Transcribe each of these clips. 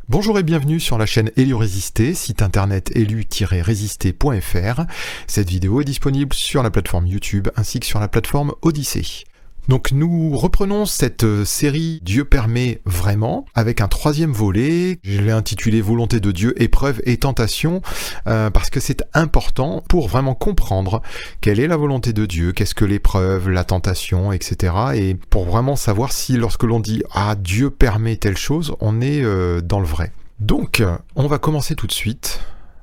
Bonjour et bienvenue sur la chaîne Élu Résister, site internet élu-résister.fr. Cette vidéo est disponible sur la plateforme YouTube ainsi que sur la plateforme Odyssée. Donc nous reprenons cette série Dieu permet vraiment avec un troisième volet. Je l'ai intitulé Volonté de Dieu, épreuve et tentation parce que c'est important pour vraiment comprendre quelle est la volonté de Dieu, qu'est-ce que l'épreuve, la tentation, etc. Et pour vraiment savoir si lorsque l'on dit « Ah, Dieu permet telle chose », on est dans le vrai. Donc on va commencer tout de suite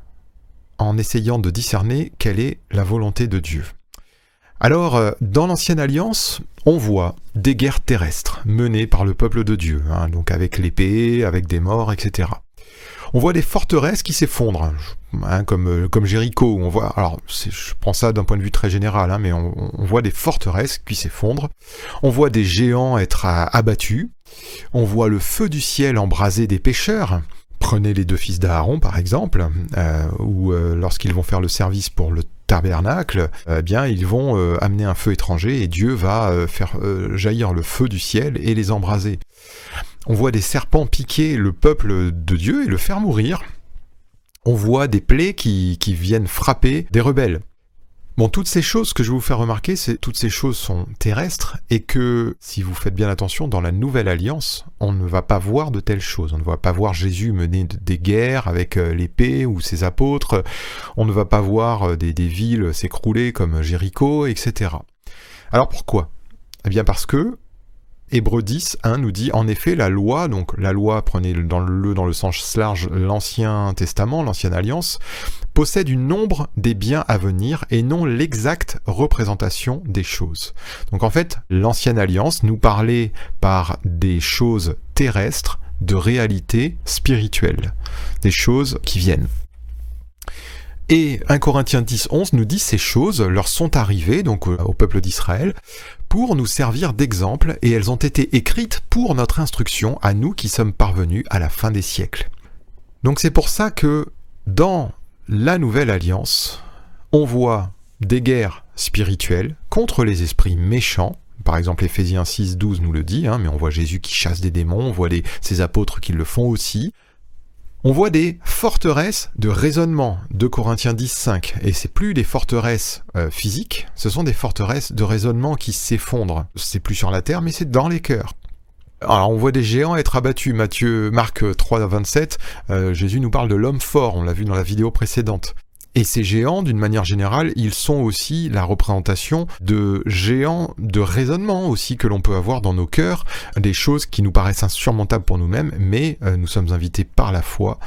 en essayant de discerner quelle est la volonté de Dieu. Alors, dans l'Ancienne Alliance, on voit des guerres terrestres menées par le peuple de Dieu, donc avec l'épée, avec des morts, etc. On voit des forteresses qui s'effondrent, comme Jéricho. On voit, alors, je prends ça d'un point de vue très général, mais on voit des forteresses qui s'effondrent. On voit des géants être abattus. On voit le feu du ciel embraser des pécheurs. Prenez les deux fils d'Aaron, par exemple, où lorsqu'ils vont faire le service pour le tabernacle, ils vont amener un feu étranger et Dieu va faire jaillir le feu du ciel et les embraser. On voit des serpents piquer le peuple de Dieu et le faire mourir. On voit des plaies qui viennent frapper des rebelles. Bon, toutes ces choses que je vais vous faire remarquer, toutes ces choses sont terrestres et que, si vous faites bien attention, dans la Nouvelle Alliance, on ne va pas voir de telles choses. On ne va pas voir Jésus mener des guerres avec l'épée ou ses apôtres. On ne va pas voir des villes s'écrouler comme Jéricho, etc. Alors pourquoi ? Eh bien parce que Hébreux 10, 1 nous dit, en effet, la loi, donc la loi, prenez dans le sens large l'Ancien Testament, l'Ancienne Alliance, possède une ombre des biens à venir et non l'exacte représentation des choses. Donc en fait, l'Ancienne Alliance nous parlait par des choses terrestres de réalité spirituelle, des choses qui viennent. Et 1 Corinthiens 10, 11 nous dit ces choses leur sont arrivées, donc au peuple d'Israël, pour nous servir d'exemple, et elles ont été écrites pour notre instruction, à nous qui sommes parvenus à la fin des siècles. Donc c'est pour ça que dans la Nouvelle Alliance, on voit des guerres spirituelles contre les esprits méchants. Par exemple, Éphésiens 6, 12 nous le dit, mais on voit Jésus qui chasse des démons, on voit ses apôtres qui le font aussi. On voit des forteresses de raisonnement, 2 Corinthiens 10, 5, et c'est plus des forteresses physiques, ce sont des forteresses de raisonnement qui s'effondrent. C'est plus sur la terre, mais c'est dans les cœurs. Alors on voit des géants être abattus, Marc 3, 27, Jésus nous parle de l'homme fort, on l'a vu dans la vidéo précédente. Et ces géants, d'une manière générale, ils sont aussi la représentation de géants de raisonnement aussi que l'on peut avoir dans nos cœurs, des choses qui nous paraissent insurmontables pour nous-mêmes, mais nous sommes invités par la foi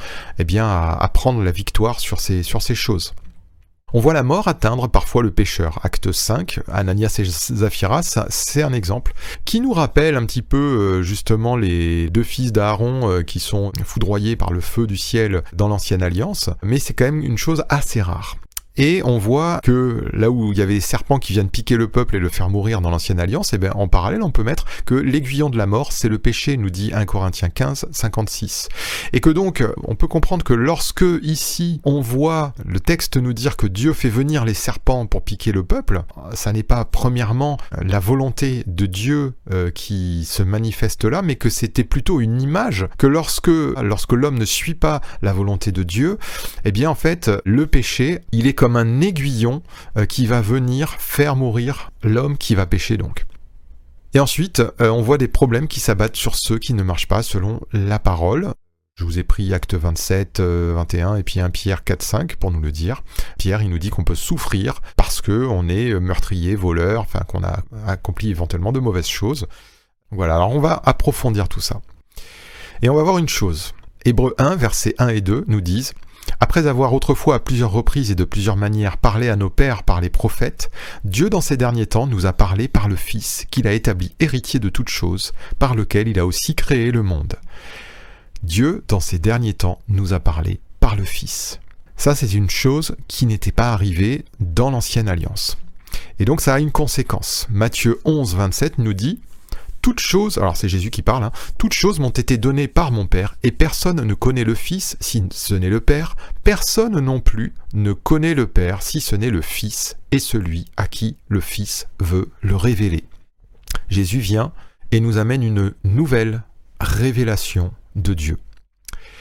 à prendre la victoire sur ces choses. On voit la mort atteindre parfois le pécheur. Acte 5, Ananias et Saphira, c'est un exemple qui nous rappelle un petit peu justement les deux fils d'Aaron qui sont foudroyés par le feu du ciel dans l'Ancienne Alliance, mais c'est quand même une chose assez rare. Et on voit que là où il y avait des serpents qui viennent piquer le peuple et le faire mourir dans l'Ancienne Alliance, en parallèle on peut mettre que l'aiguillon de la mort c'est le péché, nous dit 1 Corinthiens 15, 56. Et que donc on peut comprendre que lorsque ici on voit le texte nous dire que Dieu fait venir les serpents pour piquer le peuple, ça n'est pas premièrement la volonté de Dieu qui se manifeste là, mais que c'était plutôt une image que lorsque l'homme ne suit pas la volonté de Dieu, en fait le péché il est comme un aiguillon qui va venir faire mourir l'homme qui va pécher donc. Et ensuite, on voit des problèmes qui s'abattent sur ceux qui ne marchent pas selon la parole. Je vous ai pris Acte 27, 21 et puis 1 Pierre 4, 5 pour nous le dire. Pierre, il nous dit qu'on peut souffrir parce qu'on est meurtrier, voleur, qu'on a accompli éventuellement de mauvaises choses. Voilà, alors on va approfondir tout ça. Et on va voir une chose. Hébreux 1, versets 1 et 2 nous disent « Après avoir autrefois à plusieurs reprises et de plusieurs manières parlé à nos pères par les prophètes, Dieu dans ces derniers temps nous a parlé par le Fils, qu'il a établi héritier de toutes choses, par lequel il a aussi créé le monde. » Dieu dans ces derniers temps nous a parlé par le Fils. Ça c'est une chose qui n'était pas arrivée dans l'Ancienne Alliance. Et donc ça a une conséquence. Matthieu 11, 27 nous dit toutes choses, alors c'est Jésus qui parle, toutes choses m'ont été données par mon Père, et personne ne connaît le Fils si ce n'est le Père, personne non plus ne connaît le Père si ce n'est le Fils, et celui à qui le Fils veut le révéler. Jésus vient et nous amène une nouvelle révélation de Dieu.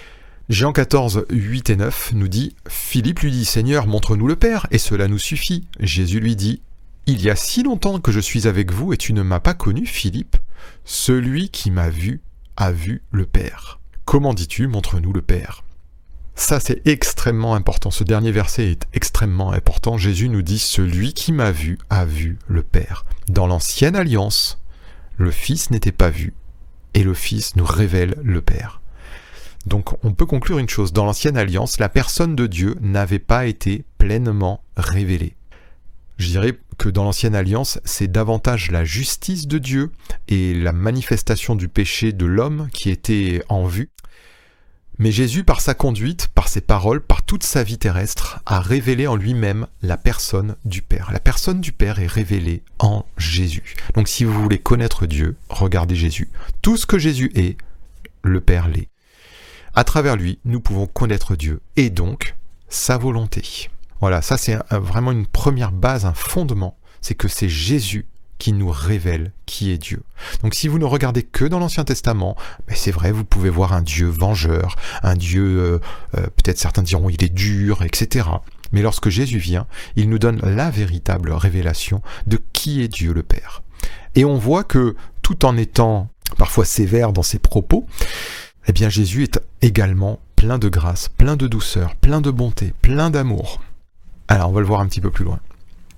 Jean 14, 8 et 9 nous dit « Philippe lui dit, Seigneur, montre-nous le Père, et cela nous suffit. » Jésus lui dit « Il y a si longtemps que je suis avec vous, et tu ne m'as pas connu, Philippe. Celui qui m'a vu a vu le Père. Comment dis-tu, montre-nous le Père ?» Ça, c'est extrêmement important. Ce dernier verset est extrêmement important. Jésus nous dit « Celui qui m'a vu a vu le Père. » Dans l'ancienne alliance, le Fils n'était pas vu, et le Fils nous révèle le Père. Donc on peut conclure une chose, dans l'ancienne alliance, la personne de Dieu n'avait pas été pleinement révélée. Je dirais que dans l'ancienne alliance, c'est davantage la justice de Dieu et la manifestation du péché de l'homme qui était en vue. Mais Jésus, par sa conduite, par ses paroles, par toute sa vie terrestre, a révélé en lui-même la personne du Père. La personne du Père est révélée en Jésus. Donc si vous voulez connaître Dieu, regardez Jésus. Tout ce que Jésus est, le Père l'est. À travers lui, nous pouvons connaître Dieu et donc sa volonté. Voilà, ça c'est vraiment une première base, un fondement. C'est que c'est Jésus qui nous révèle qui est Dieu. Donc si vous ne regardez que dans l'Ancien Testament, c'est vrai, vous pouvez voir un Dieu vengeur, un Dieu, peut-être certains diront il est dur, etc. Mais lorsque Jésus vient, il nous donne la véritable révélation de qui est Dieu le Père. Et on voit que tout en étant parfois sévère dans ses propos, eh bien Jésus est également plein de grâce, plein de douceur, plein de bonté, plein d'amour. Alors on va le voir un petit peu plus loin.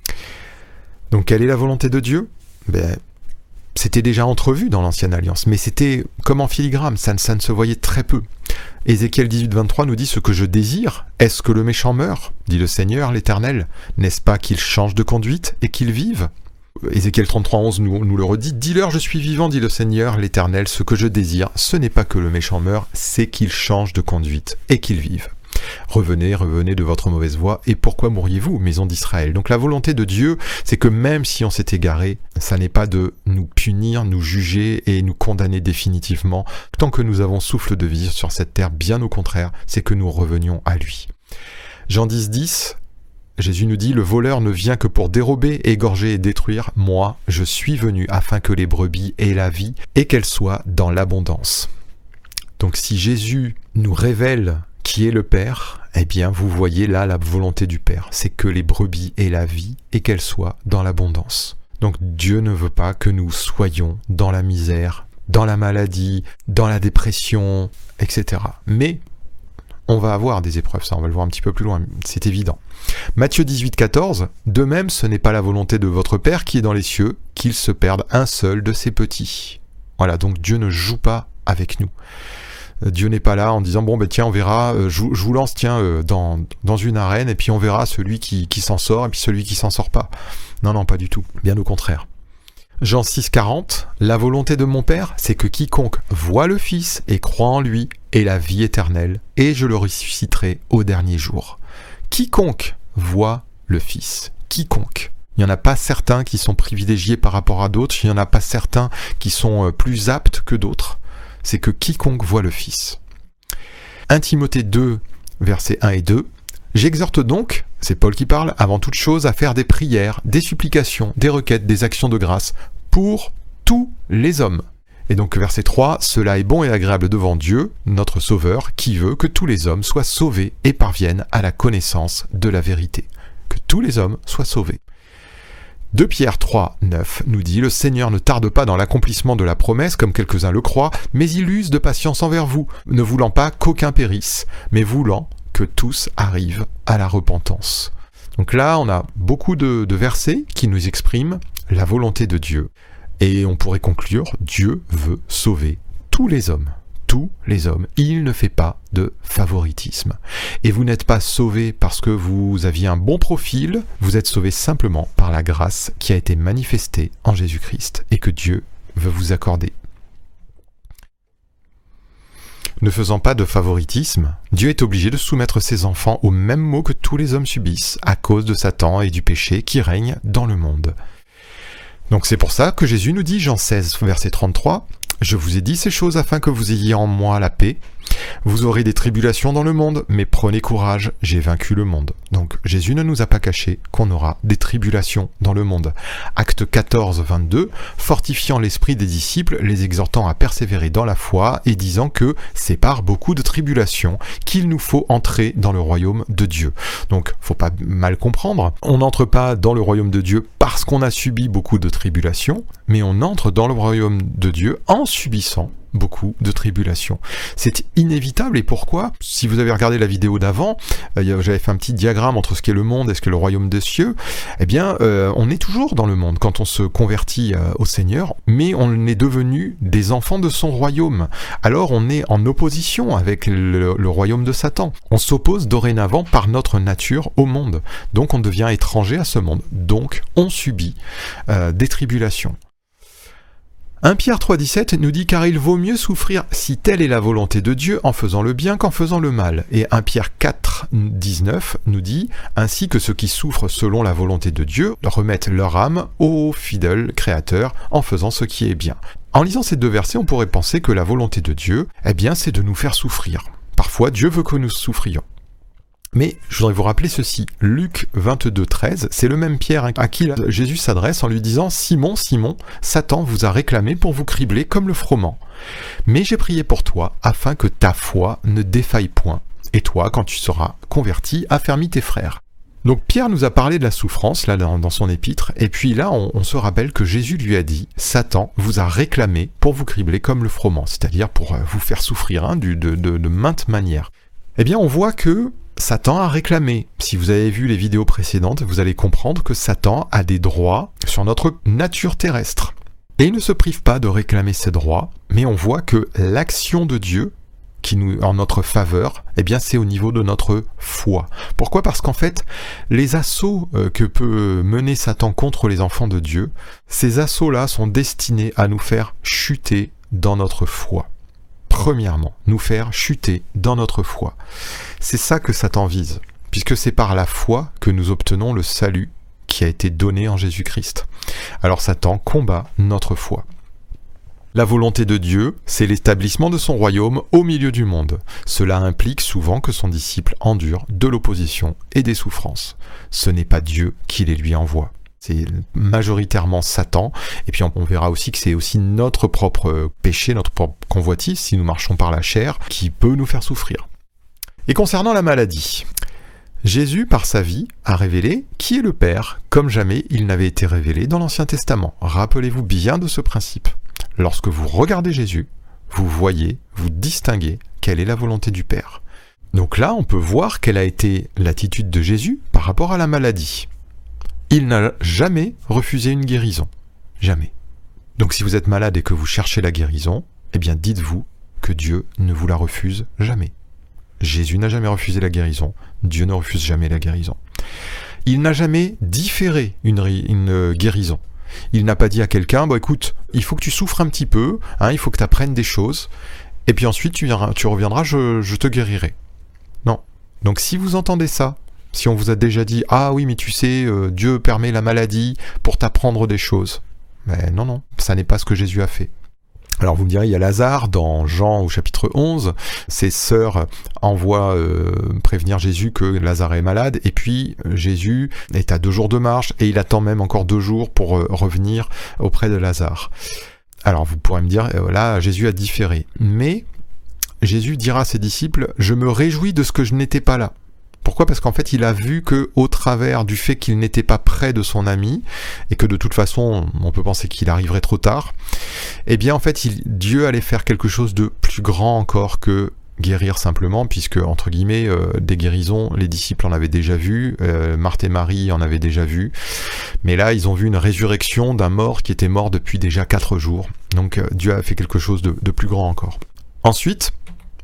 Donc quelle est la volonté de Dieu ? C'était déjà entrevu dans l'Ancienne Alliance, mais c'était comme en filigrane, ça ne se voyait très peu. Ézéchiel 18, 23 nous dit « Ce que je désire, est-ce que le méchant meure ? dit le Seigneur, l'Éternel. N'est-ce pas qu'il change de conduite et qu'il vive ?» Ézéchiel 33, 11 nous le redit « Dis-leur, je suis vivant, dit le Seigneur, l'Éternel, ce que je désire, ce n'est pas que le méchant meure, c'est qu'il change de conduite et qu'il vive. Revenez, revenez de votre mauvaise voie, et pourquoi mourriez-vous, maison d'Israël ?» Donc la volonté de Dieu, c'est que même si on s'est égaré, ça n'est pas de nous punir, nous juger et nous condamner définitivement. Tant que nous avons souffle de vie sur cette terre, bien au contraire, c'est que nous revenions à lui. Jean 10, 10, Jésus nous dit « Le voleur ne vient que pour dérober, égorger et détruire. Moi, je suis venu afin que les brebis aient la vie et qu'elles soient dans l'abondance. » Donc si Jésus nous révèle qui est le Père, eh bien vous voyez là la volonté du Père. C'est que les brebis aient la vie et qu'elles soient dans l'abondance. Donc Dieu ne veut pas que nous soyons dans la misère, dans la maladie, dans la dépression, etc. Mais on va avoir des épreuves, ça on va le voir un petit peu plus loin, c'est évident. Matthieu 18, 14, « De même, ce n'est pas la volonté de votre Père qui est dans les cieux, qu'il se perde un seul de ses petits. » Voilà, donc Dieu ne joue pas avec nous. Dieu n'est pas là en disant « Bon, tiens, on verra, je vous lance dans une arène, et puis on verra celui qui s'en sort, et puis celui qui s'en sort pas. » Non, pas du tout, bien au contraire. Jean 6, 40, « La volonté de mon Père, c'est que quiconque voit le Fils et croit en lui ait la vie éternelle, et je le ressusciterai au dernier jour. » Quiconque voit le Fils, quiconque. Il n'y en a pas certains qui sont privilégiés par rapport à d'autres, il n'y en a pas certains qui sont plus aptes que d'autres. C'est que quiconque voit le Fils. 1 Timothée 2, versets 1 et 2. « J'exhorte donc, c'est Paul qui parle, avant toute chose à faire des prières, des supplications, des requêtes, des actions de grâce pour tous les hommes. » Et donc verset 3, « Cela est bon et agréable devant Dieu, notre Sauveur, qui veut que tous les hommes soient sauvés et parviennent à la connaissance de la vérité. » Que tous les hommes soient sauvés. 2 Pierre 3, 9 nous dit « Le Seigneur ne tarde pas dans l'accomplissement de la promesse, comme quelques-uns le croient, mais il use de patience envers vous, ne voulant pas qu'aucun périsse, mais voulant que tous arrivent à la repentance. » Donc là, on a beaucoup de versets qui nous expriment la volonté de Dieu. Et on pourrait conclure, Dieu veut sauver tous les hommes. Tous les hommes. Il ne fait pas de favoritisme. Et vous n'êtes pas sauvés parce que vous aviez un bon profil, vous êtes sauvés simplement par la grâce qui a été manifestée en Jésus-Christ et que Dieu veut vous accorder. Ne faisant pas de favoritisme, Dieu est obligé de soumettre ses enfants aux mêmes maux que tous les hommes subissent à cause de Satan et du péché qui règne dans le monde. Donc c'est pour ça que Jésus nous dit, Jean 16, verset 33, « Je vous ai dit ces choses afin que vous ayez en moi la paix. Vous aurez des tribulations dans le monde, mais prenez courage, j'ai vaincu le monde. Donc Jésus ne nous a pas caché qu'on aura des tribulations dans le monde. Acte 14, 22, fortifiant l'esprit des disciples, les exhortant à persévérer dans la foi et disant que c'est par beaucoup de tribulations qu'il nous faut entrer dans le royaume de Dieu. Donc faut pas mal comprendre, on n'entre pas dans le royaume de Dieu parce qu'on a subi beaucoup de tribulations, mais on entre dans le royaume de Dieu en subissant beaucoup de tribulations. C'est inévitable. Et pourquoi? Si vous avez regardé la vidéo d'avant, j'avais fait un petit diagramme entre ce qu'est le monde et ce qu'est le royaume des cieux. Eh bien, on est toujours dans le monde quand on se convertit au Seigneur, mais on est devenu des enfants de son royaume. Alors on est en opposition avec le royaume de Satan. On s'oppose dorénavant par notre nature au monde. Donc on devient étranger à ce monde. Donc on subit des tribulations. 1 Pierre 3,17 nous dit « Car il vaut mieux souffrir si telle est la volonté de Dieu en faisant le bien qu'en faisant le mal. » Et 1 Pierre 4,19 nous dit « Ainsi que ceux qui souffrent selon la volonté de Dieu remettent leur âme au fidèle Créateur en faisant ce qui est bien. » En lisant ces deux versets, on pourrait penser que la volonté de Dieu, eh bien, c'est de nous faire souffrir. Parfois, Dieu veut que nous souffrions. Mais je voudrais vous rappeler ceci, Luc 22, 13, c'est le même Pierre à qui Jésus s'adresse en lui disant « Simon, Simon, Satan vous a réclamé pour vous cribler comme le froment. Mais j'ai prié pour toi, afin que ta foi ne défaille point. Et toi, quand tu seras converti, affermis tes frères. » Donc Pierre nous a parlé de la souffrance, là, dans son épître, et puis là, on se rappelle que Jésus lui a dit « Satan vous a réclamé pour vous cribler comme le froment. » C'est-à-dire pour vous faire souffrir de maintes manières. Eh bien, on voit que Satan a réclamé. Si vous avez vu les vidéos précédentes, vous allez comprendre que Satan a des droits sur notre nature terrestre. Et il ne se prive pas de réclamer ses droits, mais on voit que l'action de Dieu, qui nous en notre faveur, eh bien c'est au niveau de notre foi. Pourquoi? Parce qu'en fait, les assauts que peut mener Satan contre les enfants de Dieu, ces assauts-là sont destinés à nous faire chuter dans notre foi. Premièrement, nous faire chuter dans notre foi. C'est ça que Satan vise, puisque c'est par la foi que nous obtenons le salut qui a été donné en Jésus-Christ. Alors Satan combat notre foi. La volonté de Dieu, c'est l'établissement de son royaume au milieu du monde. Cela implique souvent que son disciple endure de l'opposition et des souffrances. Ce n'est pas Dieu qui les lui envoie. C'est majoritairement Satan, et puis on verra aussi que c'est aussi notre propre péché, notre propre convoitise, si nous marchons par la chair, qui peut nous faire souffrir. Et concernant la maladie, Jésus, par sa vie, a révélé qui est le Père, comme jamais il n'avait été révélé dans l'Ancien Testament. Rappelez-vous bien de ce principe. Lorsque vous regardez Jésus, vous voyez, vous distinguez quelle est la volonté du Père. Donc là, on peut voir quelle a été l'attitude de Jésus par rapport à la maladie. Il n'a jamais refusé une guérison. Jamais. Donc si vous êtes malade et que vous cherchez la guérison, eh bien dites-vous que Dieu ne vous la refuse jamais. Jésus n'a jamais refusé la guérison. Dieu ne refuse jamais la guérison. Il n'a jamais différé une guérison. Il n'a pas dit à quelqu'un, bon écoute, il faut que tu souffres un petit peu, il faut que tu apprennes des choses, et puis ensuite tu reviendras, je te guérirai. Non. Donc si vous entendez ça, si on vous a déjà dit « Ah oui, mais tu sais, Dieu permet la maladie pour t'apprendre des choses. » Mais non, ça n'est pas ce que Jésus a fait. Alors vous me direz, il y a Lazare dans Jean au chapitre 11, ses sœurs envoient prévenir Jésus que Lazare est malade, et puis Jésus est à 2 jours de marche, et il attend même encore 2 jours pour revenir auprès de Lazare. Alors vous pourrez me dire, là Jésus a différé, mais Jésus dira à ses disciples « Je me réjouis de ce que je n'étais pas là ». Pourquoi? Parce qu'en fait, il a vu que, au travers du fait qu'il n'était pas près de son ami, et que de toute façon, on peut penser qu'il arriverait trop tard, eh bien, en fait, Dieu allait faire quelque chose de plus grand encore que guérir simplement, puisque, entre guillemets, des guérisons, les disciples en avaient déjà vu, Marthe et Marie en avaient déjà vu, mais là, ils ont vu une résurrection d'un mort qui était mort depuis déjà 4 jours. Donc, Dieu a fait quelque chose de plus grand encore. Ensuite,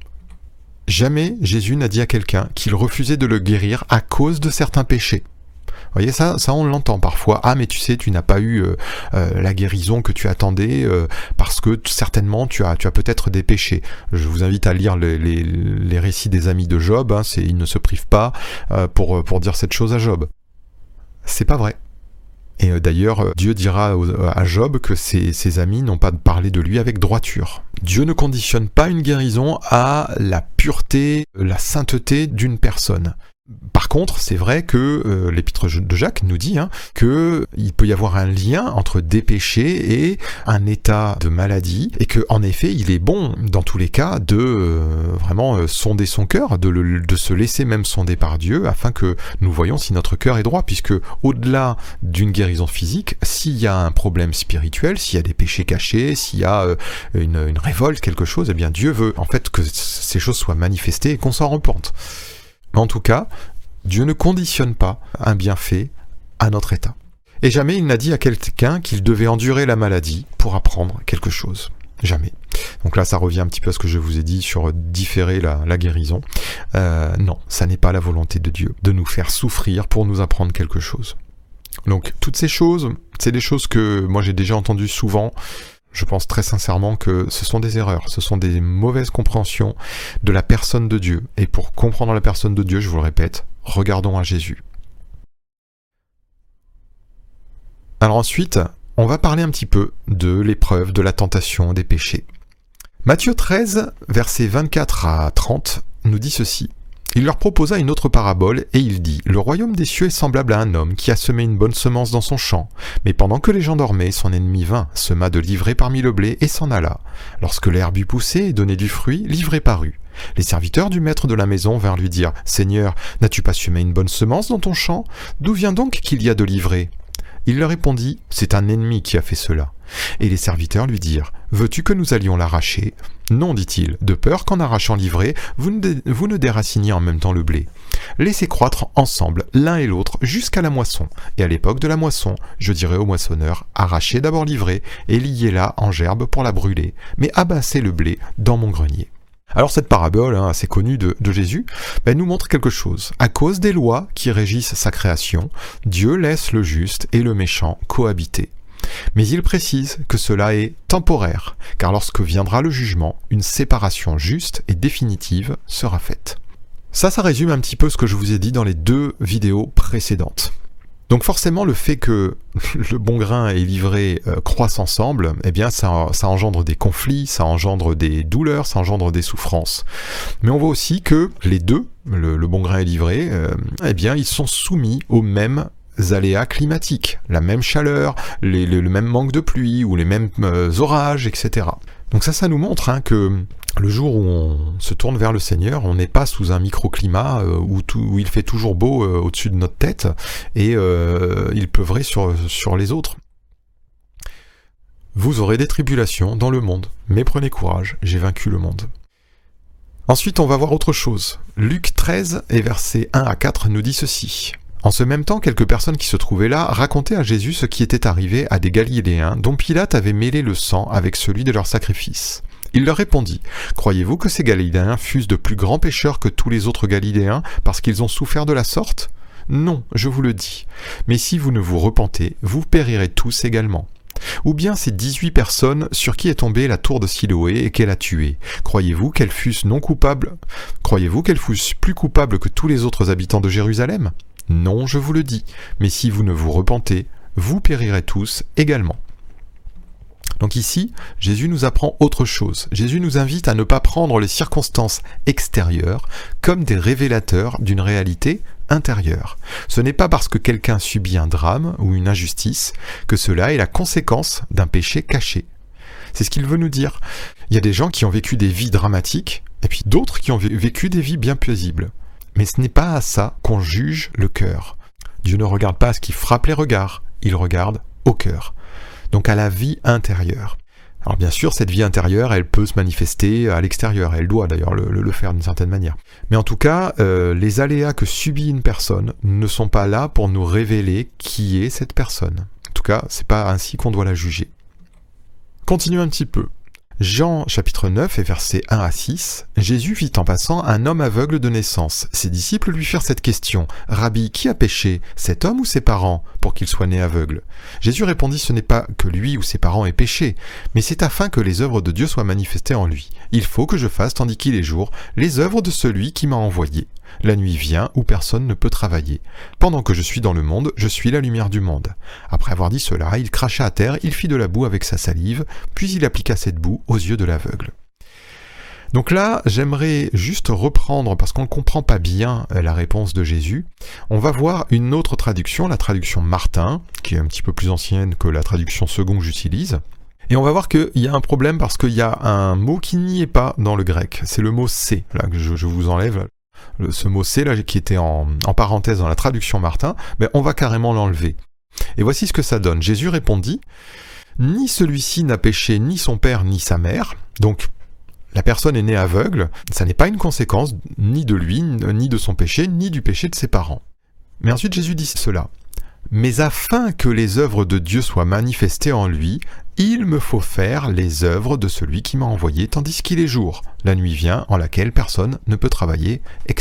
jamais Jésus n'a dit à quelqu'un qu'il refusait de le guérir à cause de certains péchés. Vous voyez, ça on l'entend parfois. Ah, mais tu sais, tu n'as pas eu la guérison que tu attendais parce que certainement tu as peut-être des péchés. Je vous invite à lire les récits des amis de Job. Ils ne se privent pas pour dire cette chose à Job. C'est pas vrai. Et d'ailleurs, Dieu dira à Job que ses amis n'ont pas parlé de lui avec droiture. Dieu ne conditionne pas une guérison à la pureté, la sainteté d'une personne. Par contre, c'est vrai que l'épître de Jacques nous dit qu'il peut y avoir un lien entre des péchés et un état de maladie, et que en effet, il est bon, dans tous les cas, de vraiment sonder son cœur, de se laisser même sonder par Dieu, afin que nous voyions si notre cœur est droit, puisque au-delà d'une guérison physique, s'il y a un problème spirituel, s'il y a des péchés cachés, s'il y a une révolte, quelque chose, eh bien Dieu veut en fait que ces choses soient manifestées et qu'on s'en repente. Mais en tout cas, Dieu ne conditionne pas un bienfait à notre état. Et jamais il n'a dit à quelqu'un qu'il devait endurer la maladie pour apprendre quelque chose. Jamais. Donc là, ça revient un petit peu à ce que je vous ai dit sur différer la guérison. Non, ça n'est pas la volonté de Dieu, de nous faire souffrir pour nous apprendre quelque chose. Donc toutes ces choses, c'est des choses que moi j'ai déjà entendues souvent. Je pense très sincèrement que ce sont des erreurs, ce sont des mauvaises compréhensions de la personne de Dieu. Et pour comprendre la personne de Dieu, je vous le répète, regardons à Jésus. Alors ensuite, on va parler un petit peu de l'épreuve, de la tentation, des péchés. Matthieu 13, versets 24 à 30, nous dit ceci. Il leur proposa une autre parabole, et il dit « Le royaume des cieux est semblable à un homme qui a semé une bonne semence dans son champ. Mais pendant que les gens dormaient, son ennemi vint, sema de l'ivraie parmi le blé, et s'en alla. Lorsque l'herbe eut poussé et donné du fruit, l'ivraie parut. Les serviteurs du maître de la maison vinrent lui dire « Seigneur, n'as-tu pas semé une bonne semence dans ton champ? D'où vient donc qu'il y a de l'ivraie ?» Il leur répondit « C'est un ennemi qui a fait cela. » Et les serviteurs lui dirent « Veux-tu que nous allions l'arracher ?» Non, dit-il, de peur qu'en arrachant l'ivraie, vous ne déraciniez en même temps le blé. Laissez croître ensemble l'un et l'autre jusqu'à la moisson. Et à l'époque de la moisson, je dirai au moissonneur, arrachez d'abord l'ivraie et liez-la en gerbe pour la brûler, mais abassez le blé dans mon grenier. Alors cette parabole, assez connue de Jésus, nous montre quelque chose. À cause des lois qui régissent sa création, Dieu laisse le juste et le méchant cohabiter. Mais il précise que cela est temporaire, car lorsque viendra le jugement, une séparation juste et définitive sera faite. Ça résume un petit peu ce que je vous ai dit dans les 2 vidéos précédentes. Donc forcément, le fait que le bon grain et l'ivraie croissent ensemble, eh bien ça engendre des conflits, ça engendre des douleurs, ça engendre des souffrances. Mais on voit aussi que les deux, le bon grain et l'ivraie, eh bien ils sont soumis aux mêmes aléas climatiques, la même chaleur, le même manque de pluie ou les mêmes orages, etc. Donc ça nous montre que le jour où on se tourne vers le Seigneur, on n'est pas sous un microclimat où il fait toujours beau au-dessus de notre tête et il pleuvrait sur les autres. Vous aurez des tribulations dans le monde, mais prenez courage, j'ai vaincu le monde. Ensuite, on va voir autre chose. Luc 13 et versets 1 à 4 nous dit ceci. En ce même temps, quelques personnes qui se trouvaient là racontaient à Jésus ce qui était arrivé à des Galiléens dont Pilate avait mêlé le sang avec celui de leur sacrifice. Il leur répondit « Croyez-vous que ces Galiléens fussent de plus grands pécheurs que tous les autres Galiléens parce qu'ils ont souffert de la sorte ? Non, je vous le dis. Mais si vous ne vous repentez, vous périrez tous également. Ou bien ces 18 personnes sur qui est tombée la tour de Siloé et qu'elle a tuées. Croyez-vous qu'elles fussent non coupables ? Croyez-vous qu'elles fussent plus coupables que tous les autres habitants de Jérusalem ? Non, je vous le dis. Mais si vous ne vous repentez, vous périrez tous également. » Donc ici, Jésus nous apprend autre chose. Jésus nous invite à ne pas prendre les circonstances extérieures comme des révélateurs d'une réalité intérieure. Ce n'est pas parce que quelqu'un subit un drame ou une injustice que cela est la conséquence d'un péché caché. C'est ce qu'il veut nous dire. Il y a des gens qui ont vécu des vies dramatiques et puis d'autres qui ont vécu des vies bien paisibles. Mais ce n'est pas à ça qu'on juge le cœur. Dieu ne regarde pas à ce qui frappe les regards, il regarde au cœur. Donc à la vie intérieure. Alors bien sûr, cette vie intérieure, elle peut se manifester à l'extérieur, elle doit d'ailleurs le faire d'une certaine manière. Mais en tout cas, les aléas que subit une personne ne sont pas là pour nous révéler qui est cette personne. En tout cas, c'est pas ainsi qu'on doit la juger. Continuons un petit peu. Jean chapitre 9 et versets 1 à 6, Jésus vit en passant un homme aveugle de naissance. Ses disciples lui firent cette question, « Rabbi, qui a péché, cet homme ou ses parents, pour qu'il soit né aveugle ?» Jésus répondit, « Ce n'est pas que lui ou ses parents aient péché, mais c'est afin que les œuvres de Dieu soient manifestées en lui. Il faut que je fasse, tandis qu'il est jour, les œuvres de celui qui m'a envoyé. La nuit vient où personne ne peut travailler. Pendant que je suis dans le monde, je suis la lumière du monde. » Après avoir dit cela, il cracha à terre, il fit de la boue avec sa salive, puis il appliqua cette boue aux yeux de l'aveugle. Donc là, j'aimerais juste reprendre, parce qu'on ne comprend pas bien la réponse de Jésus, on va voir une autre traduction, la traduction Martin, qui est un petit peu plus ancienne que la traduction Second que j'utilise. Et on va voir qu'il y a un problème parce qu'il y a un mot qui n'y est pas dans le grec. C'est le mot « c'est », là que je vous enlève. Ce mot « c'est », là, qui était en parenthèse dans la traduction Martin, mais on va carrément l'enlever. Et voici ce que ça donne. Jésus répondit « Ni celui-ci n'a péché, ni son père, ni sa mère. » Donc, la personne est née aveugle, ça n'est pas une conséquence ni de lui, ni de son péché, ni du péché de ses parents. Mais ensuite Jésus dit cela. « Mais afin que les œuvres de Dieu soient manifestées en lui, il me faut faire les œuvres de celui qui m'a envoyé, tandis qu'il est jour. La nuit vient en laquelle personne ne peut travailler, etc. »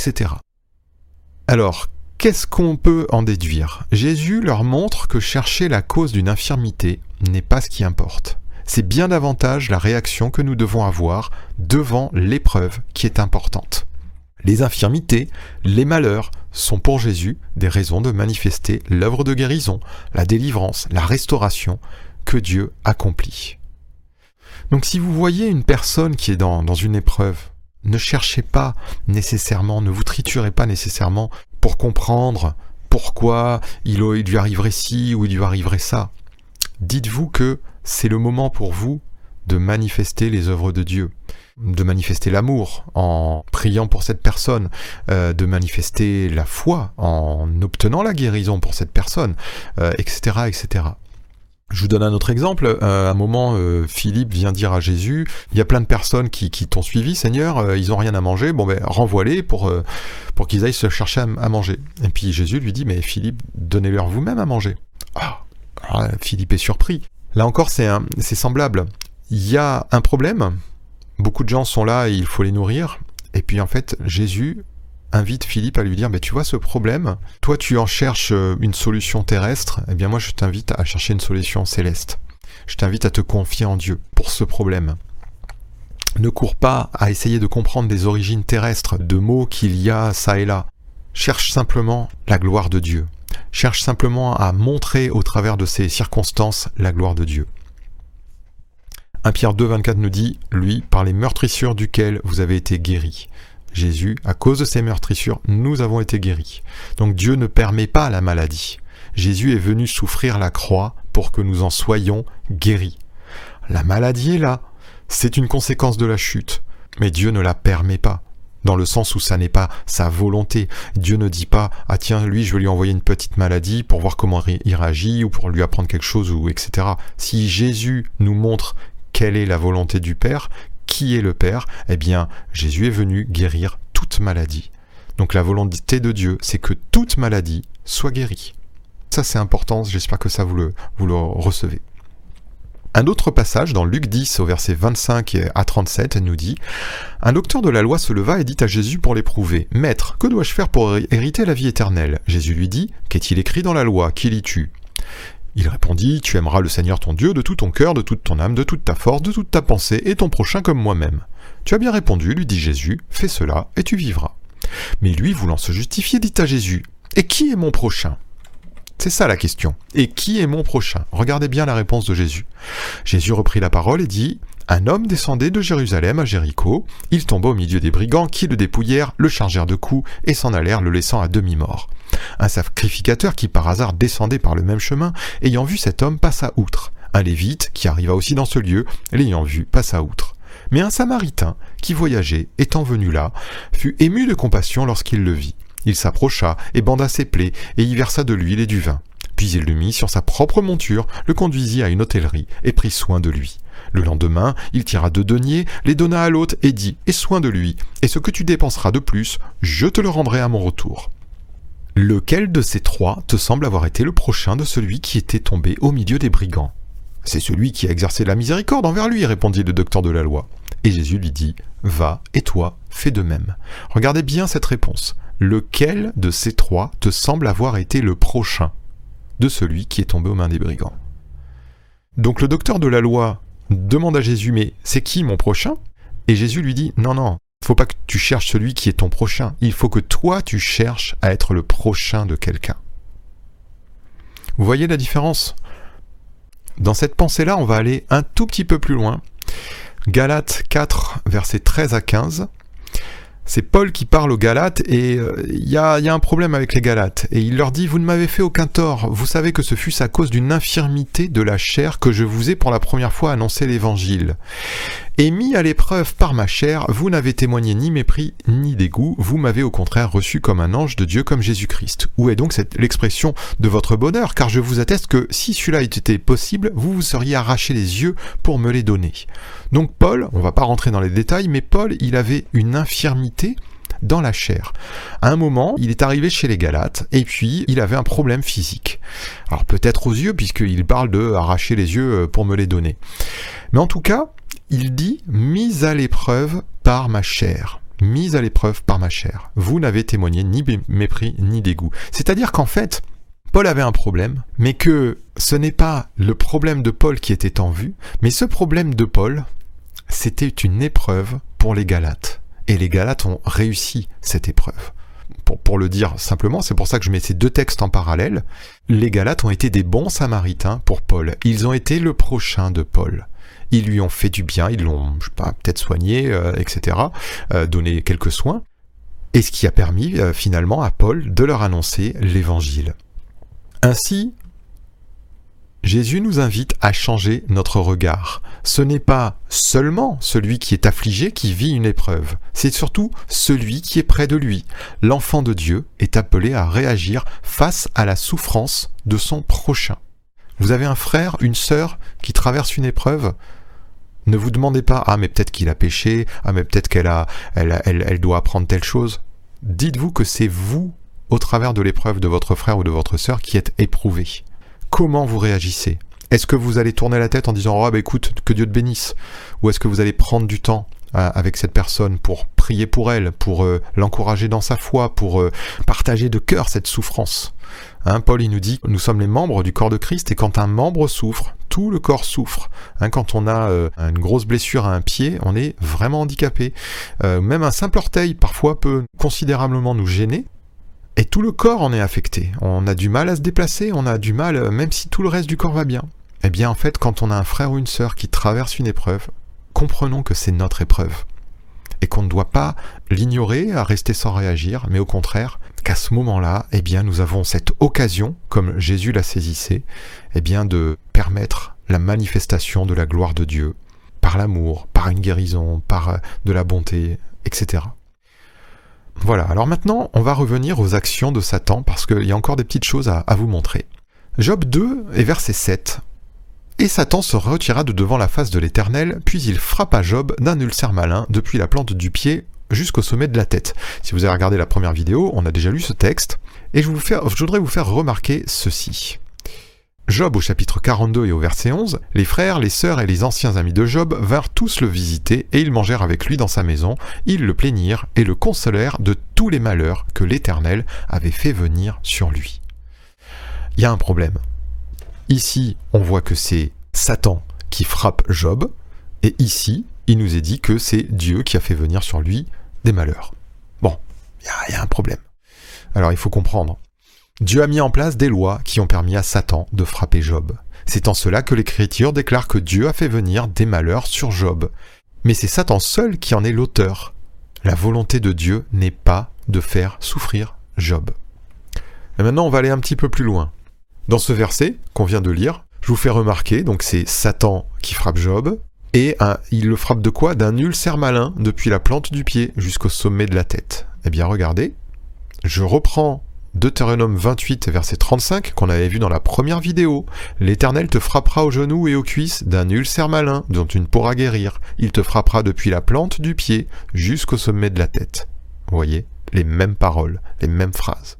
Alors, qu'est-ce qu'on peut en déduire ? Jésus leur montre que chercher la cause d'une infirmité n'est pas ce qui importe. C'est bien davantage la réaction que nous devons avoir devant l'épreuve qui est importante. Les infirmités, les malheurs sont pour Jésus des raisons de manifester l'œuvre de guérison, la délivrance, la restauration que Dieu accomplit. Donc si vous voyez une personne qui est dans une épreuve, ne cherchez pas nécessairement, ne vous triturez pas nécessairement pour comprendre pourquoi il lui arriverait ci ou il lui arriverait ça. Dites-vous que c'est le moment pour vous de manifester les œuvres de Dieu, de manifester l'amour en priant pour cette personne, de manifester la foi en obtenant la guérison pour cette personne, etc., etc. Je vous donne un autre exemple. À un moment, Philippe vient dire à Jésus, il y a plein de personnes qui t'ont suivi, Seigneur, ils ont rien à manger, bon ben renvoie-les pour qu'ils aillent se chercher à manger. Et puis Jésus lui dit, mais Philippe, donnez-leur vous-même à manger. Alors, Philippe est surpris. Là encore, c'est semblable. Il y a un problème, beaucoup de gens sont là et il faut les nourrir, et puis en fait, Jésus invite Philippe à lui dire, tu vois ce problème, toi tu en cherches une solution terrestre, eh bien moi je t'invite à chercher une solution céleste. Je t'invite à te confier en Dieu pour ce problème. Ne cours pas à essayer de comprendre des origines terrestres, de mots qu'il y a ça et là. Cherche simplement la gloire de Dieu. Cherche simplement à montrer au travers de ces circonstances la gloire de Dieu. 1 Pierre 2, 24 nous dit, lui, par les meurtrissures duquel vous avez été guéris. Jésus, à cause de ces meurtrissures, nous avons été guéris. Donc Dieu ne permet pas la maladie. Jésus est venu souffrir la croix pour que nous en soyons guéris. La maladie est là, c'est une conséquence de la chute, mais Dieu ne la permet pas. Dans le sens où ça n'est pas sa volonté. Dieu ne dit pas « Ah tiens, lui, je vais lui envoyer une petite maladie pour voir comment il réagit ou pour lui apprendre quelque chose, ou etc. » Si Jésus nous montre quelle est la volonté du Père, qui est le Père, eh bien, Jésus est venu guérir toute maladie. Donc la volonté de Dieu, c'est que toute maladie soit guérie. Ça, c'est important, j'espère que ça vous le recevez. Un autre passage dans Luc 10 au verset 25 à 37 nous dit « Un docteur de la loi se leva et dit à Jésus pour l'éprouver « Maître, que dois-je faire pour hériter la vie éternelle ?» Jésus lui dit « Qu'est-il écrit dans la loi? Qui lis-tu » Il répondit « Tu aimeras le Seigneur ton Dieu de tout ton cœur, de toute ton âme, de toute ta force, de toute ta pensée, et ton prochain comme moi-même. » « Tu as bien répondu, lui dit Jésus, fais cela et tu vivras. » Mais lui, voulant se justifier, dit à Jésus « Et qui est mon prochain ?» C'est ça la question. Et qui est mon prochain? Regardez bien la réponse de Jésus. Jésus reprit la parole et dit « Un homme descendait de Jérusalem à Jéricho. Il tomba au milieu des brigands qui le dépouillèrent, le chargèrent de coups et s'en allèrent, le laissant à demi-mort. Un sacrificateur qui par hasard descendait par le même chemin, ayant vu cet homme, passa outre. Un lévite qui arriva aussi dans ce lieu, l'ayant vu, passa outre. Mais un samaritain qui voyageait, étant venu là, fut ému de compassion lorsqu'il le vit. Il s'approcha et banda ses plaies, et y versa de l'huile et du vin. Puis il le mit sur sa propre monture, le conduisit à une hôtellerie, et prit soin de lui. Le lendemain, il tira 2 deniers, les donna à l'hôte, et dit « Aie soin de lui, et ce que tu dépenseras de plus, je te le rendrai à mon retour. » Lequel de ces 3 te semble avoir été le prochain de celui qui était tombé au milieu des brigands? C'est celui qui a exercé la miséricorde envers lui, répondit le docteur de la loi. Et Jésus lui dit « Va, et toi, fais de même. » Regardez bien cette réponse. Lequel de ces 3 te semble avoir été le prochain de celui qui est tombé aux mains des brigands? Donc le docteur de la loi demande à Jésus « Mais c'est qui mon prochain ?» Et Jésus lui dit « Non, faut pas que tu cherches celui qui est ton prochain. Il faut que toi tu cherches à être le prochain de quelqu'un. » Vous voyez la différence? Dans cette pensée-là, on va aller un tout petit peu plus loin. Galates 4, versets 13 à 15. C'est Paul qui parle aux Galates et il y a un problème avec les Galates. Et il leur dit « Vous ne m'avez fait aucun tort. Vous savez que ce fut à cause d'une infirmité de la chair que je vous ai pour la première fois annoncé l'Évangile. Et mis à l'épreuve par ma chair, vous n'avez témoigné ni mépris ni dégoût. Vous m'avez au contraire reçu comme un ange de Dieu, comme Jésus-Christ. » Où est donc l'expression de votre bonheur? Car je vous atteste que si cela était possible, vous vous seriez arraché les yeux pour me les donner. Donc Paul, on ne va pas rentrer dans les détails, mais Paul, il avait une infirmité dans la chair. À un moment, il est arrivé chez les Galates, et puis il avait un problème physique. Alors peut-être aux yeux, puisqu'il parle de arracher les yeux pour me les donner. Mais en tout cas, il dit « mise à l'épreuve par ma chair ». Mise à l'épreuve par ma chair. Vous n'avez témoigné ni mépris ni dégoût. C'est-à-dire qu'en fait, Paul avait un problème, mais que ce n'est pas le problème de Paul qui était en vue, mais ce problème de Paul, c'était une épreuve pour les Galates. Et les Galates ont réussi cette épreuve. Pour le dire simplement, c'est pour ça que je mets ces deux textes en parallèle. Les Galates ont été des bons samaritains pour Paul. Ils ont été le prochain de Paul. Ils lui ont fait du bien, ils l'ont, je sais pas, peut-être soigné, etc., donné quelques soins. Et ce qui a permis finalement à Paul de leur annoncer l'Évangile. Ainsi, Jésus nous invite à changer notre regard. Ce n'est pas seulement celui qui est affligé qui vit une épreuve, c'est surtout celui qui est près de lui. L'enfant de Dieu est appelé à réagir face à la souffrance de son prochain. Vous avez un frère, une sœur qui traverse une épreuve? Ne vous demandez pas « Ah, mais peut-être qu'il a péché, ah, mais peut-être qu'elle doit apprendre telle chose. » Dites-vous que c'est vous, au travers de l'épreuve de votre frère ou de votre sœur, qui êtes éprouvé. Comment vous réagissez? Est-ce que vous allez tourner la tête en disant « Oh, bah écoute, que Dieu te bénisse » ou est-ce que vous allez prendre du temps avec cette personne pour prier pour elle, pour l'encourager dans sa foi, pour partager de cœur cette souffrance? Paul, il nous dit « Nous sommes les membres du corps de Christ et quand un membre souffre, tout le corps souffre. » Quand on a une grosse blessure à un pied, on est vraiment handicapé. Même un simple orteil, parfois, peut considérablement nous gêner. Et tout le corps en est affecté. On a du mal à se déplacer, on a du mal, même si tout le reste du corps va bien. Eh bien, en fait, quand on a un frère ou une sœur qui traverse une épreuve, comprenons que c'est notre épreuve. Et qu'on ne doit pas l'ignorer, à rester sans réagir, mais au contraire, qu'à ce moment-là, eh bien, nous avons cette occasion, comme Jésus la saisissait, eh bien, de permettre la manifestation de la gloire de Dieu, par l'amour, par une guérison, par de la bonté, etc. Voilà, alors maintenant, on va revenir aux actions de Satan, parce qu'il y a encore des petites choses à vous montrer. Job 2 et verset 7. « Et Satan se retira de devant la face de l'Éternel, puis il frappa Job d'un ulcère malin depuis la plante du pied jusqu'au sommet de la tête. » Si vous avez regardé la première vidéo, on a déjà lu ce texte, et je voudrais vous faire remarquer ceci. Job au chapitre 42 et au verset 11, « Les frères, les sœurs et les anciens amis de Job vinrent tous le visiter, et ils mangèrent avec lui dans sa maison. Ils le plaignirent et le consolèrent de tous les malheurs que l'Éternel avait fait venir sur lui. » Il y a un problème. Ici, on voit que c'est Satan qui frappe Job, et ici, il nous est dit que c'est Dieu qui a fait venir sur lui des malheurs. Bon, il y a un problème. Alors il faut comprendre. Dieu a mis en place des lois qui ont permis à Satan de frapper Job. C'est en cela que l'Écriture déclare que Dieu a fait venir des malheurs sur Job. Mais c'est Satan seul qui en est l'auteur. La volonté de Dieu n'est pas de faire souffrir Job. Et maintenant, on va aller un petit peu plus loin. Dans ce verset qu'on vient de lire, je vous fais remarquer, donc c'est Satan qui frappe Job, et il le frappe de quoi? D'un ulcère malin depuis la plante du pied jusqu'au sommet de la tête. Eh bien, regardez, je reprends Deutéronome 28, verset 35, qu'on avait vu dans la première vidéo. « L'Éternel te frappera aux genoux et aux cuisses d'un ulcère malin dont tu ne pourras guérir. Il te frappera depuis la plante du pied jusqu'au sommet de la tête. » Vous voyez, les mêmes paroles, les mêmes phrases.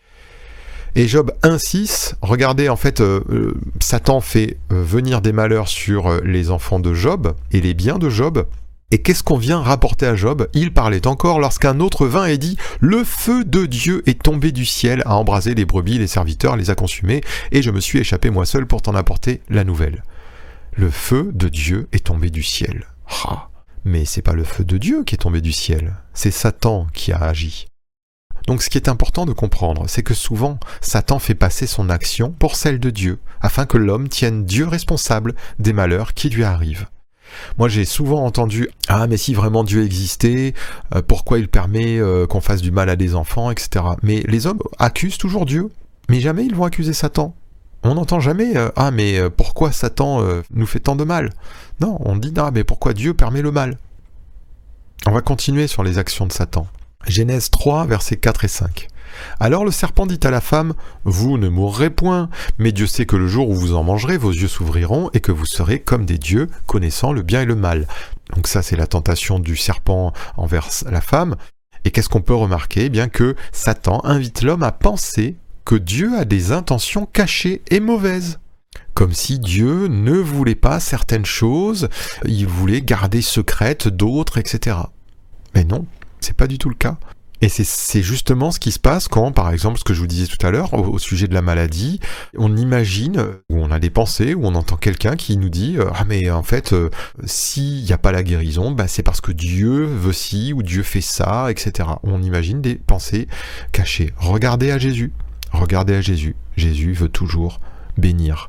Et Job 1,6, regardez, en fait, Satan fait venir des malheurs sur les enfants de Job et les biens de Job. Et qu'est-ce qu'on vient rapporter à Job? Il parlait encore lorsqu'un autre vint et dit « Le feu de Dieu est tombé du ciel, a embrasé les brebis, les serviteurs, les a consumés, et je me suis échappé moi seul pour t'en apporter la nouvelle. » Le feu de Dieu est tombé du ciel. Ah, mais c'est pas le feu de Dieu qui est tombé du ciel, c'est Satan qui a agi. Donc ce qui est important de comprendre, c'est que souvent, Satan fait passer son action pour celle de Dieu, afin que l'homme tienne Dieu responsable des malheurs qui lui arrivent. Moi j'ai souvent entendu « Ah mais si vraiment Dieu existait, pourquoi il permet qu'on fasse du mal à des enfants, etc. » Mais les hommes accusent toujours Dieu, mais jamais ils vont accuser Satan. On n'entend jamais « Ah mais pourquoi Satan nous fait tant de mal ?» Non, on dit « Ah mais pourquoi Dieu permet le mal ?» On va continuer sur les actions de Satan. Genèse 3, versets 4 et 5. Alors le serpent dit à la femme, « Vous ne mourrez point, mais Dieu sait que le jour où vous en mangerez, vos yeux s'ouvriront et que vous serez comme des dieux, connaissant le bien et le mal. » Donc ça, c'est la tentation du serpent envers la femme. Et qu'est-ce qu'on peut remarquer ? Eh bien que Satan invite l'homme à penser que Dieu a des intentions cachées et mauvaises. Comme si Dieu ne voulait pas certaines choses, il voulait garder secrètes d'autres, etc. Mais non, c'est pas du tout le cas. Et c'est justement ce qui se passe quand, par exemple, ce que je vous disais tout à l'heure, au sujet de la maladie, on imagine, ou on a des pensées, ou on entend quelqu'un qui nous dit « Ah mais en fait, s'il n'y a pas la guérison, bah, c'est parce que Dieu veut ci, ou Dieu fait ça, etc. » On imagine des pensées cachées. Regardez à Jésus. Regardez à Jésus. Jésus veut toujours bénir.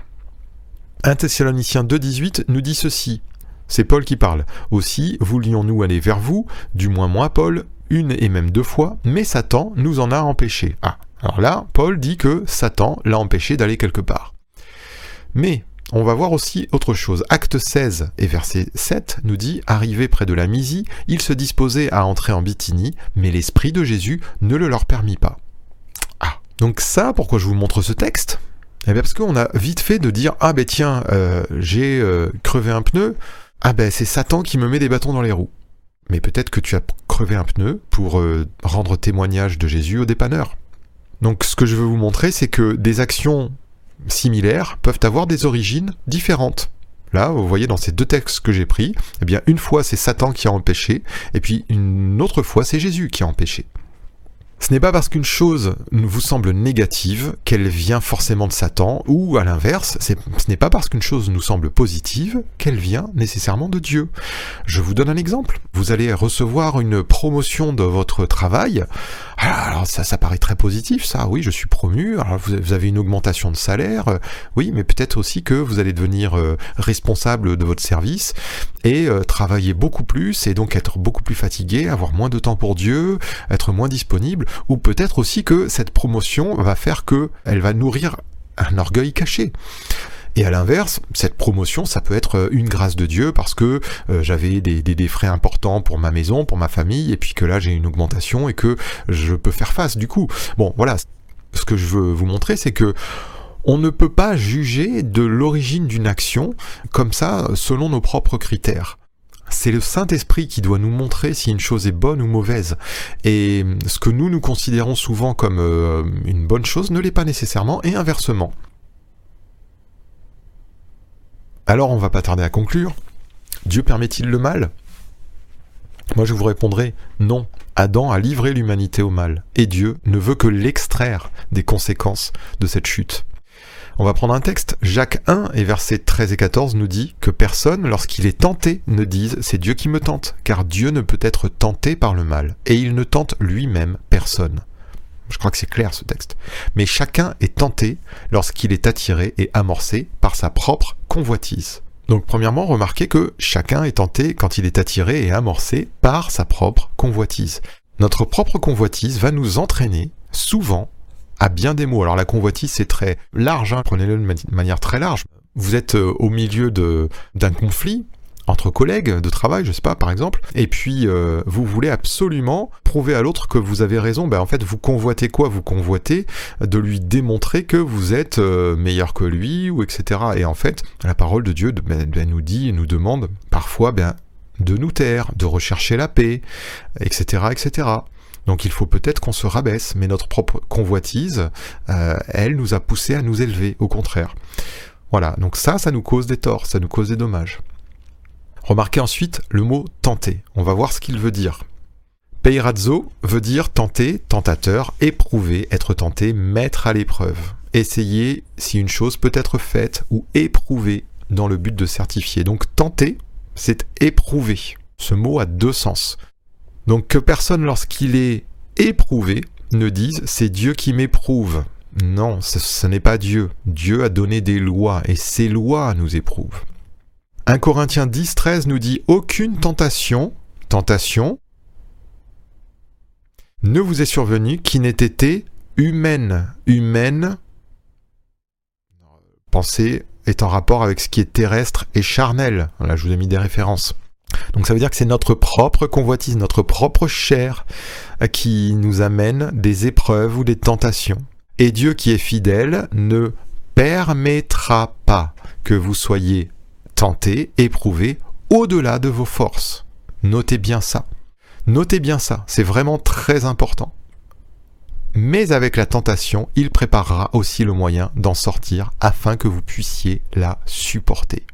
1 Thessaloniciens 2,18 nous dit ceci. C'est Paul qui parle. « Aussi, voulions-nous aller vers vous, du moins moi, Paul, une et même 2 fois, mais Satan nous en a empêchés. » Ah, alors là, Paul dit que Satan l'a empêché d'aller quelque part. Mais on va voir aussi autre chose. Acte 16 et verset 7 nous dit « Arrivé près de la Mysie, ils se disposaient à entrer en Bithynie, mais l'Esprit de Jésus ne le leur permit pas. » Ah, donc ça, pourquoi je vous montre ce texte ? Eh bien parce qu'on a vite fait de dire « Ah ben tiens, j'ai crevé un pneu, ah ben c'est Satan qui me met des bâtons dans les roues. » Mais peut-être que tu as crevé un pneu pour rendre témoignage de Jésus au dépanneur. Donc ce que je veux vous montrer, c'est que des actions similaires peuvent avoir des origines différentes. Là, vous voyez dans ces 2 textes que j'ai pris, eh bien une fois c'est Satan qui a empêché, et puis une autre fois c'est Jésus qui a empêché. Ce n'est pas parce qu'une chose vous semble négative qu'elle vient forcément de Satan, ou à l'inverse, ce n'est pas parce qu'une chose nous semble positive qu'elle vient nécessairement de Dieu. Je vous donne un exemple. Vous allez recevoir une promotion de votre travail. Alors ça paraît très positif, ça. Oui, je suis promu. Alors vous avez une augmentation de salaire. Oui, mais peut-être aussi que vous allez devenir responsable de votre service et travailler beaucoup plus et donc être beaucoup plus fatigué, avoir moins de temps pour Dieu, être moins disponible. Ou peut-être aussi que cette promotion va faire qu'elle va nourrir un orgueil caché. Et à l'inverse, cette promotion, ça peut être une grâce de Dieu parce que j'avais des frais importants pour ma maison, pour ma famille, et puis que là j'ai une augmentation et que je peux faire face du coup. Bon, voilà, ce que je veux vous montrer, c'est que on ne peut pas juger de l'origine d'une action comme ça selon nos propres critères. C'est le Saint-Esprit qui doit nous montrer si une chose est bonne ou mauvaise. Et ce que nous considérons souvent comme une bonne chose ne l'est pas nécessairement, et inversement. Alors on va pas tarder à conclure. Dieu permet-il le mal ? Moi je vous répondrai non. Adam a livré l'humanité au mal, et Dieu ne veut que l'extraire des conséquences de cette chute. On va prendre un texte. Jacques 1 et versets 13 et 14 nous dit que personne, lorsqu'il est tenté, ne dise « c'est Dieu qui me tente », car Dieu ne peut être tenté par le mal, et il ne tente lui-même personne. Je crois que c'est clair ce texte. Mais chacun est tenté lorsqu'il est attiré et amorcé par sa propre convoitise. Donc premièrement, remarquez que chacun est tenté quand il est attiré et amorcé par sa propre convoitise. Notre propre convoitise va nous entraîner souvent à bien des mots. Alors la convoitise c'est très large, prenez-le de manière très large. Vous êtes au milieu d'un conflit entre collègues de travail, je sais pas, par exemple, et puis vous voulez absolument prouver à l'autre que vous avez raison. En fait, vous convoitez quoi ? Vous convoitez de lui démontrer que vous êtes meilleur que lui, ou etc. Et en fait, la parole de Dieu nous dit, nous demande parfois de nous taire, de rechercher la paix, etc., etc. Donc il faut peut-être qu'on se rabaisse, mais notre propre convoitise, elle nous a poussé à nous élever, au contraire. Voilà, donc ça nous cause des torts, ça nous cause des dommages. Remarquez ensuite le mot « tenter ». On va voir ce qu'il veut dire. Peirazzo veut dire tenter, tentateur, éprouver, être tenté, mettre à l'épreuve. Essayer si une chose peut être faite ou éprouvée dans le but de certifier. Donc tenter, c'est éprouver. Ce mot a 2 sens. Donc que personne, lorsqu'il est éprouvé, ne dise « c'est Dieu qui m'éprouve ». Non, ce n'est pas Dieu. Dieu a donné des lois, et ces lois nous éprouvent. 1 Corinthiens 10, 13 nous dit « Aucune tentation ne vous est survenue qui n'ait été humaine. » Humaine, pensée est en rapport avec ce qui est terrestre et charnel. Là, je vous ai mis des références. Donc ça veut dire que c'est notre propre convoitise, notre propre chair qui nous amène des épreuves ou des tentations. Et Dieu qui est fidèle ne permettra pas que vous soyez tentés, éprouvés au-delà de vos forces. Notez bien ça. Notez bien ça, c'est vraiment très important. Mais avec la tentation, il préparera aussi le moyen d'en sortir afin que vous puissiez la supporter.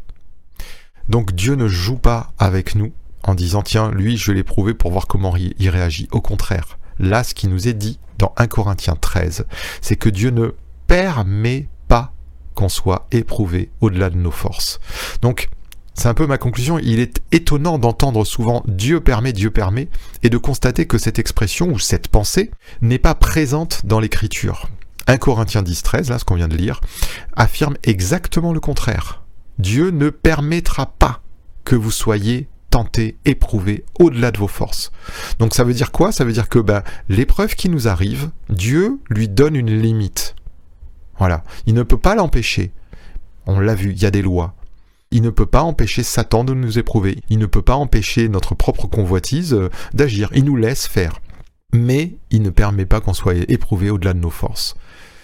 Donc Dieu ne joue pas avec nous en disant « Tiens, lui, je vais l'éprouver pour voir comment il réagit ». Au contraire, là, ce qui nous est dit dans 1 Corinthiens 13, c'est que Dieu ne permet pas qu'on soit éprouvé au-delà de nos forces. Donc, c'est un peu ma conclusion. Il est étonnant d'entendre souvent « Dieu permet », et de constater que cette expression ou cette pensée n'est pas présente dans l'Écriture. 1 Corinthiens 10, 13, là, ce qu'on vient de lire, affirme exactement le contraire. Dieu ne permettra pas que vous soyez tentés, éprouvés au-delà de vos forces. Donc ça veut dire quoi? Ça veut dire que l'épreuve qui nous arrive, Dieu lui donne une limite. Voilà. Il ne peut pas l'empêcher. On l'a vu, il y a des lois. Il ne peut pas empêcher Satan de nous éprouver. Il ne peut pas empêcher notre propre convoitise d'agir. Il nous laisse faire. Mais il ne permet pas qu'on soit éprouvé au-delà de nos forces.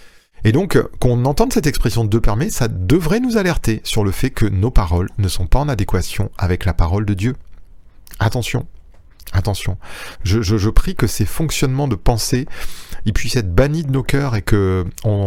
Et donc, qu'on entende cette expression de Dieu permet, ça devrait nous alerter sur le fait que nos paroles ne sont pas en adéquation avec la parole de Dieu. Attention, attention. Je prie que ces fonctionnements de pensée, ils puissent être bannis de nos cœurs et que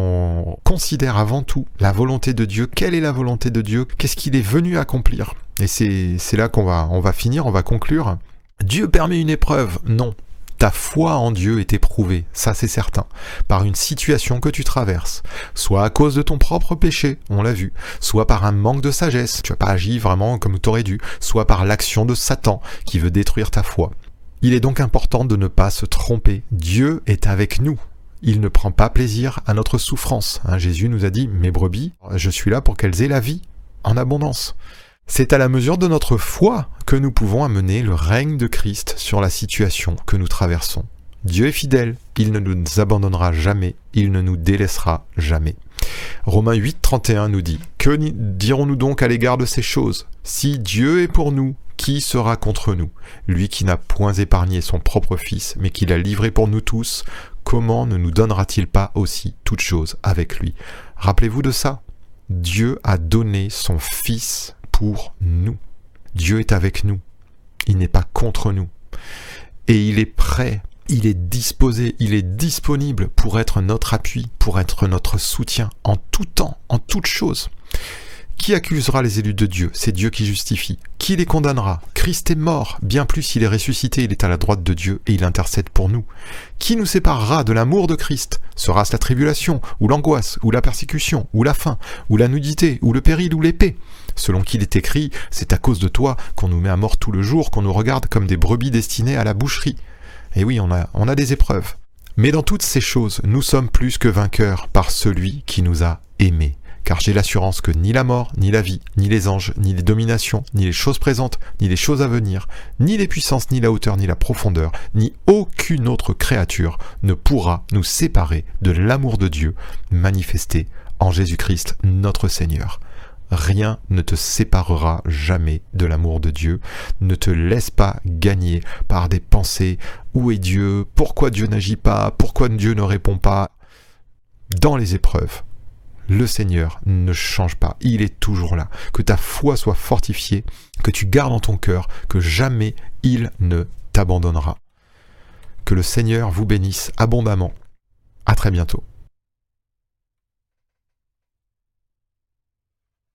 on considère avant tout la volonté de Dieu. Quelle est la volonté de Dieu? Qu'est-ce qu'il est venu accomplir? Et c'est là qu'on va finir, on va conclure. Dieu permet une épreuve? Non. Ta foi en Dieu est éprouvée, ça c'est certain, par une situation que tu traverses, soit à cause de ton propre péché, on l'a vu, soit par un manque de sagesse, tu n'as pas agi vraiment comme tu aurais dû, soit par l'action de Satan qui veut détruire ta foi. Il est donc important de ne pas se tromper, Dieu est avec nous. Il ne prend pas plaisir à notre souffrance. Jésus nous a dit « Mes brebis, je suis là pour qu'elles aient la vie en abondance ». C'est à la mesure de notre foi que nous pouvons amener le règne de Christ sur la situation que nous traversons. Dieu est fidèle, il ne nous abandonnera jamais, il ne nous délaissera jamais. Romains 8, 31 nous dit « Que dirons-nous donc à l'égard de ces choses? Si Dieu est pour nous, qui sera contre nous? Lui qui n'a point épargné son propre Fils, mais qui l'a livré pour nous tous, comment ne nous donnera-t-il pas aussi toutes choses avec lui ?» Rappelez-vous de ça. Dieu a donné son Fils pour nous. Dieu est avec nous. Il n'est pas contre nous. Et il est prêt, il est disposé, il est disponible pour être notre appui, pour être notre soutien en tout temps, en toutes choses. Qui accusera les élus de Dieu? C'est Dieu qui justifie. Qui les condamnera? Christ est mort. Bien plus, il est ressuscité, il est à la droite de Dieu et il intercède pour nous. Qui nous séparera de l'amour de Christ? Sera-ce la tribulation, ou l'angoisse, ou la persécution, ou la faim, ou la nudité, ou le péril, ou l'épée? Selon qu'il est écrit, c'est à cause de toi qu'on nous met à mort tout le jour, qu'on nous regarde comme des brebis destinées à la boucherie. Et oui, on a des épreuves. Mais dans toutes ces choses, nous sommes plus que vainqueurs par celui qui nous a aimés. Car j'ai l'assurance que ni la mort, ni la vie, ni les anges, ni les dominations, ni les choses présentes, ni les choses à venir, ni les puissances, ni la hauteur, ni la profondeur, ni aucune autre créature ne pourra nous séparer de l'amour de Dieu manifesté en Jésus-Christ notre Seigneur. Rien ne te séparera jamais de l'amour de Dieu. Ne te laisse pas gagner par des pensées « Où est Dieu ? Pourquoi Dieu n'agit pas ? Pourquoi Dieu ne répond pas ?» Dans les épreuves, le Seigneur ne change pas, il est toujours là. Que ta foi soit fortifiée, que tu gardes en ton cœur que jamais il ne t'abandonnera. Que le Seigneur vous bénisse abondamment. À très bientôt.